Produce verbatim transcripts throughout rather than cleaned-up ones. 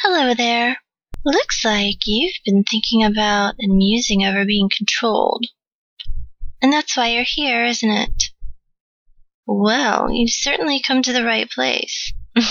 Hello there. Looks like you've been thinking about and musing over being controlled. And that's why you're here, isn't it? Well, you've certainly come to the right place.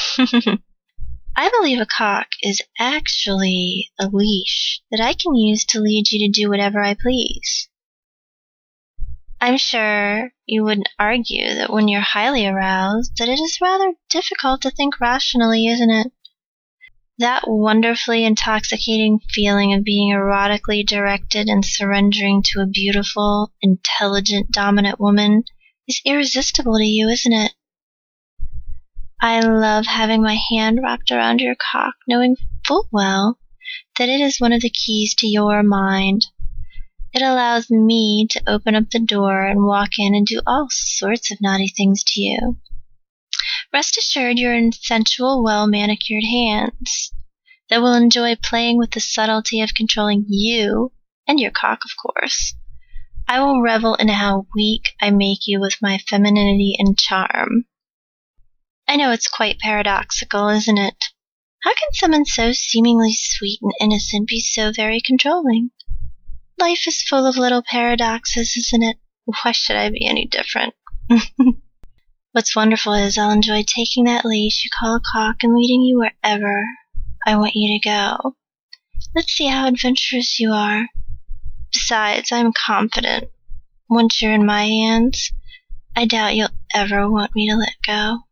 I believe a cock is actually a leash that I can use to lead you to do whatever I please. I'm sure you wouldn't argue that when you're highly aroused, that it is rather difficult to think rationally, isn't it? That wonderfully intoxicating feeling of being erotically directed and surrendering to a beautiful, intelligent, dominant woman is irresistible to you, isn't it? I love having my hand wrapped around your cock, knowing full well that it is one of the keys to your mind. It allows me to open up the door and walk in and do all sorts of naughty things to you. Rest assured you're in sensual, well-manicured hands that will enjoy playing with the subtlety of controlling you, and your cock, of course. I will revel in how weak I make you with my femininity and charm. I know it's quite paradoxical, isn't it? How can someone so seemingly sweet and innocent be so very controlling? Life is full of little paradoxes, isn't it? Why should I be any different? What's wonderful is I'll enjoy taking that leash you call a cock and leading you wherever I want you to go. Let's see how adventurous you are. Besides, I'm confident. Once you're in my hands, I doubt you'll ever want me to let go.